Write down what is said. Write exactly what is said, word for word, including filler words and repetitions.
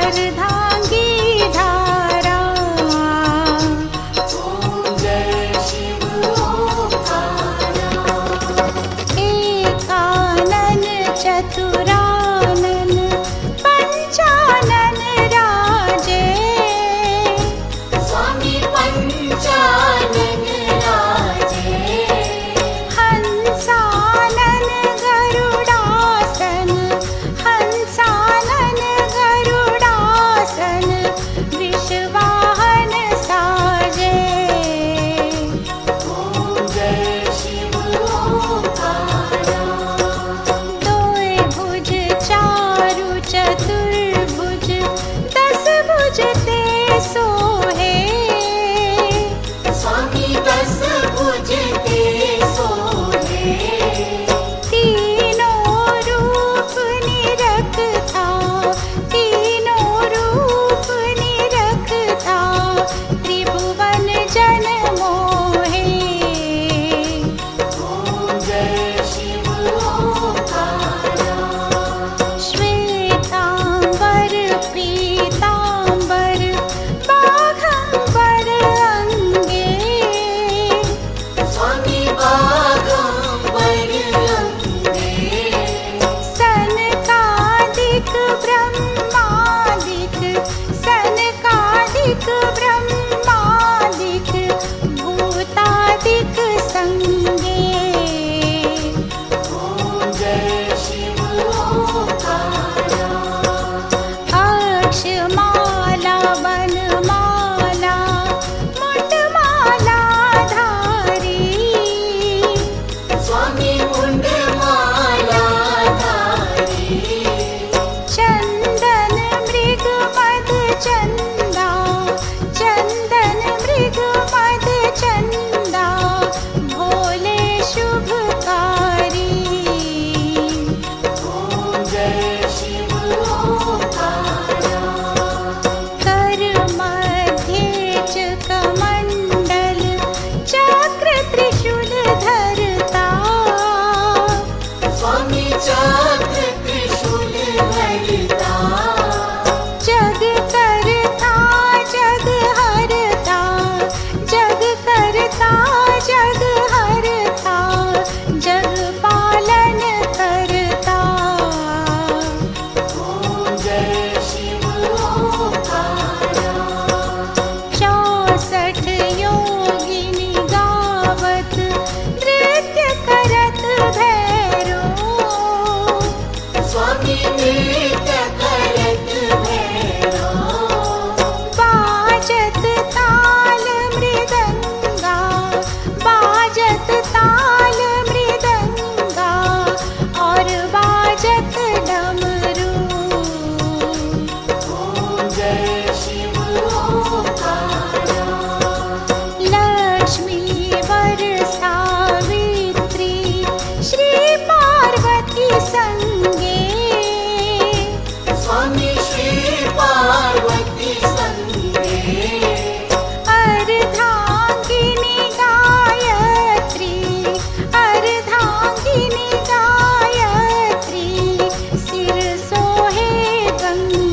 अर्धांगी धारा। ओम जय शिव ओंकारा। एकानन चतुरानन पंचानन राजे। स्वामी पंचानन राजे। हंसानन गरुडासन हंसानन गरुडासन विश्ववाहन साजे। ओम जय शिव ओंकारा। दोय भुज चारु चतुर्भुज दस भुज ते सोहे। स्वामी दस भुज ते सोहे। तीनों रूप निरखता तीनों रूप निरखता त्रिभुवन जन मोहे। ओम जय शिव ओंकारा। श्वेतांबर पीतांबर बाघंबर अंगे। स्वामी बागंबर अंगे। सनकादिक ब्रह्मादिक सनकादिक ब्रह्मादिक भूतादिक संगे। ओम जय शिव ओंकारा। अक्षमाला वनमाला मुंडमाला धारी। स्वामी मुंडमाला धारी। चंदन मृग मद चंदा चंदन मृग मद चंदा भोले शुभकारी। ओम जय शिव ओंकारा। कर मध्ये च कमंडल चक्र त्रिशूल धरता। स्वामी चक्र त्रिशूल धरता। जग करता जग हरता जग करता जग हरता जग पालन करता। ओम जय शिव ओंकारा। चौसठ योगिनी गावत नृत्य करत भैरो। स्वामी नृत्य करत भैरो। बाजत ताल मृदंगा बाजत ताल मृदंगा और बाजत डमरू। ओम जय शिव ओंकारा। लक्ष्मी वर सावित्री श्री पार्वती संगे। स्वामी श्री पार्वती संगे। अर्धांगिनी गायत्री अर्धांगिनी गायत्री सिर सोहे गंगा।